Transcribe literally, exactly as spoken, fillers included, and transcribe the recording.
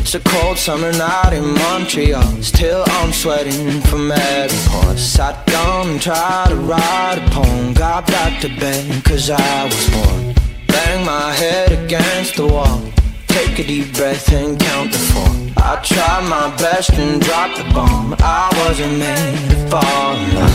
It's a cold summer night in Montreal. Still I'm sweating from every pore. Sat down and tried to write a poem. Got back to bed cause I was bored. Bang my head against the wall. Take a deep breath and count to four. I tried my best and dropped the bomb. I wasn't made to fall in love.